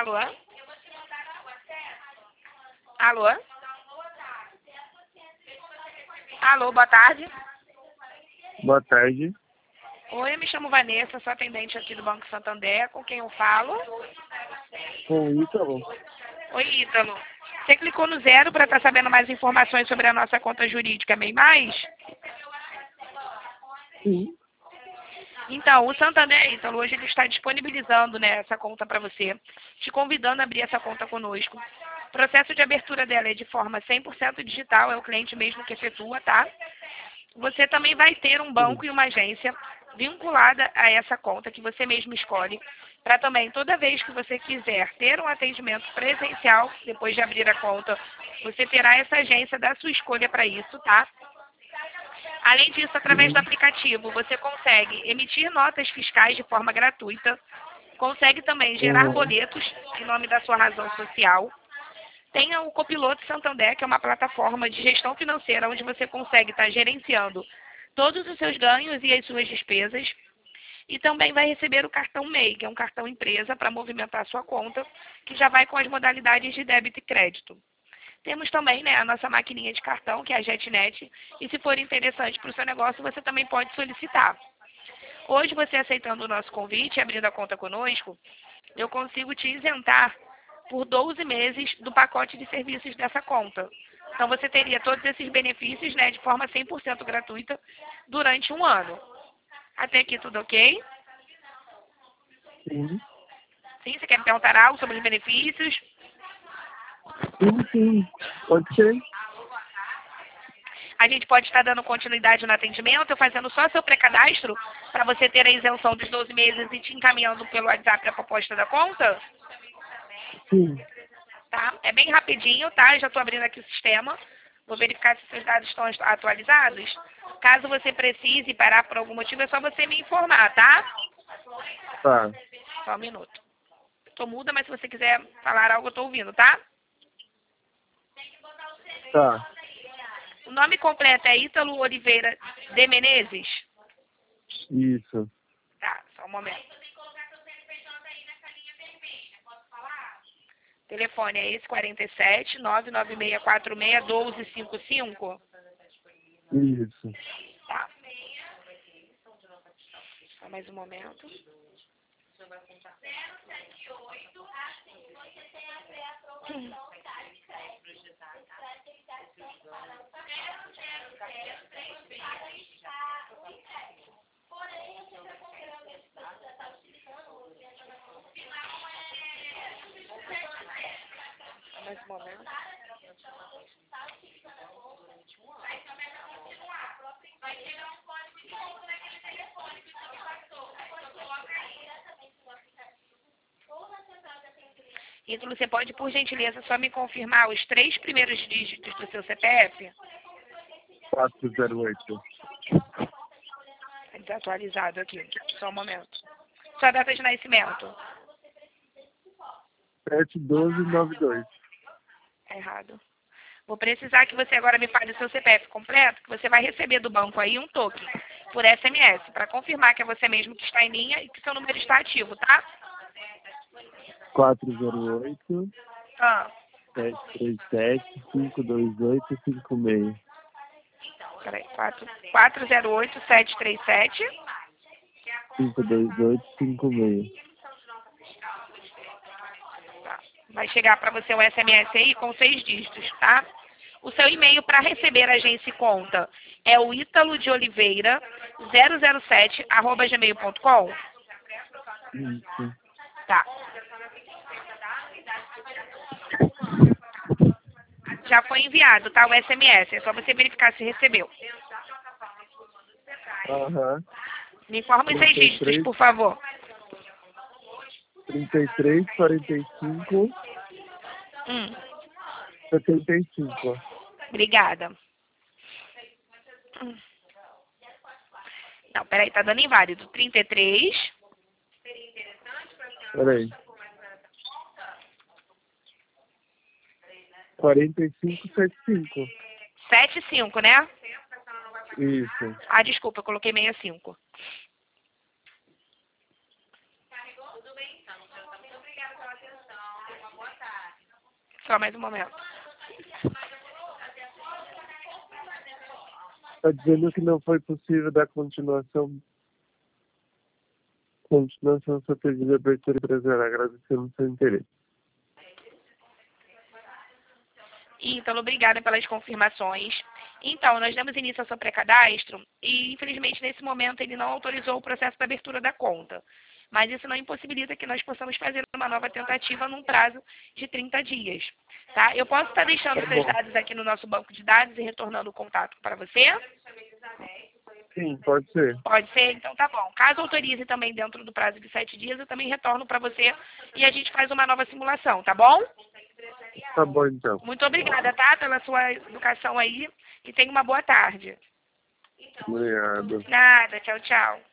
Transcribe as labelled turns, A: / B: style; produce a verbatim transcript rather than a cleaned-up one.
A: Alô? Alô? Alô, boa tarde.
B: Boa tarde.
A: Oi, eu me chamo Vanessa, sou atendente aqui do Banco Santander. Com quem eu falo?
B: Com o Ítalo.
A: Oi, Ítalo. Você clicou no zero para estar sabendo mais informações sobre a nossa conta jurídica MEI Mais?
B: Sim.
A: Então, o Santander, Ítalo, hoje ele está disponibilizando, né, essa conta para você, te convidando a abrir essa conta conosco. O processo de abertura dela é de forma cem por cento digital, é o cliente mesmo que efetua, tá? Você também vai ter um banco e uma agência vinculada a essa conta que você mesmo escolhe, para também, toda vez que você quiser ter um atendimento presencial, depois de abrir a conta, você terá essa agência da sua escolha para isso, tá? Além disso, através do aplicativo, você consegue emitir notas fiscais de forma gratuita, consegue também gerar
B: Uhum.
A: boletos em nome da sua razão social. Tem o Copiloto Santander, que é uma plataforma de gestão financeira, onde você consegue estar gerenciando todos os seus ganhos e as suas despesas. E também vai receber o cartão MEI, que é um cartão empresa para movimentar a sua conta, que já vai com as modalidades de débito e crédito. Temos também, né, a nossa maquininha de cartão, que é a JetNet, e se for interessante para o seu negócio, você também pode solicitar. Hoje, você aceitando o nosso convite e abrindo a conta conosco, eu consigo te isentar por doze meses do pacote de serviços dessa conta. Então, você teria todos esses benefícios, né, de forma cem por cento gratuita durante um ano. Até aqui tudo ok?
B: Sim.
A: Sim, você quer me perguntar algo sobre os benefícios?
B: Sim, sim. Pode ser.
A: A gente pode estar dando continuidade no atendimento, eu fazendo só seu pré-cadastro, para você ter a isenção dos doze meses e te encaminhando pelo WhatsApp a proposta da conta?
B: Sim.
A: Tá? É bem rapidinho, tá? Já estou abrindo aqui o sistema. Vou verificar se seus dados estão atualizados. Caso você precise parar por algum motivo, é só você me informar, tá?
B: Tá.
A: Só um minuto. Tô muda, mas se você quiser falar algo, eu tô ouvindo, tá?
B: Tá.
A: O nome completo é Ítalo Oliveira de Menezes?
B: Isso.
A: Tá, só um momento. Telefone é esse, quarenta e sete, nove nove seis quatro seis, um dois cinco cinco?
B: Isso.
A: Tá. Só mais um momento. Hum. Só mais um momento. Ítalo, você pode, por gentileza, só me confirmar os três primeiros dígitos do seu C P F?
B: quatro zero oito.
A: Tá desatualizado aqui. Só um momento. Sua data de nascimento?
B: sete doze nove dois.
A: Tá errado. Vou precisar que você agora me fale o seu C P F completo, que você vai receber do banco aí um token por S M S, para confirmar que é você mesmo que está em linha e que seu número está ativo, tá?
B: quatro zero oito,
A: Ah,
B: sete três sete, cinco dois oito, cinco seis.
A: peraí. quatro zero oito, sete três sete.
B: cinco dois oito, cinco seis.
A: Tá. Vai chegar para você um S M S aí com seis dígitos, tá? O seu e-mail para receber a agência e conta é o ítalo de oliveira zero zero sete arroba gmail ponto com?
B: Isso.
A: Tá. Já foi enviado, tá? O S M S. É só você verificar se recebeu.
B: Aham.
A: Me informa os seis
B: trinta e
A: dígitos,
B: três,
A: por favor.
B: trinta e três, quarenta e cinco,
A: Hum,
B: setenta e cinco.
A: obrigada. Hum. Não, peraí, tá dando inválido. trinta e três.
B: Peraí. quarenta e cinco, setenta e cinco.
A: setenta e cinco, né?
B: Isso.
A: Ah, desculpa, eu coloquei sessenta e cinco. Só mais um momento.
B: Está dizendo que não foi possível dar continuação. Continuação ao seu pedido de abertura empresarial. Agradecemos seu interesse.
A: Ítalo, obrigada pelas confirmações. Então, nós demos início ao seu pré-cadastro e, infelizmente, nesse momento ele não autorizou o processo de abertura da conta. Mas isso não impossibilita que nós possamos fazer uma nova tentativa num prazo de trinta dias. Tá? Eu posso estar deixando
B: Tá
A: seus
B: bom.
A: dados aqui no nosso banco de dados e retornando o contato para você?
B: Sim, pode ser.
A: Pode ser? Então tá bom. Caso autorize também dentro do prazo de sete dias, eu também retorno para você e a gente faz uma nova simulação, tá bom?
B: Tá bom, então.
A: Muito obrigada, tá? Pela sua educação aí e tenha uma boa tarde.
B: Obrigado.
A: Nada, tchau, tchau.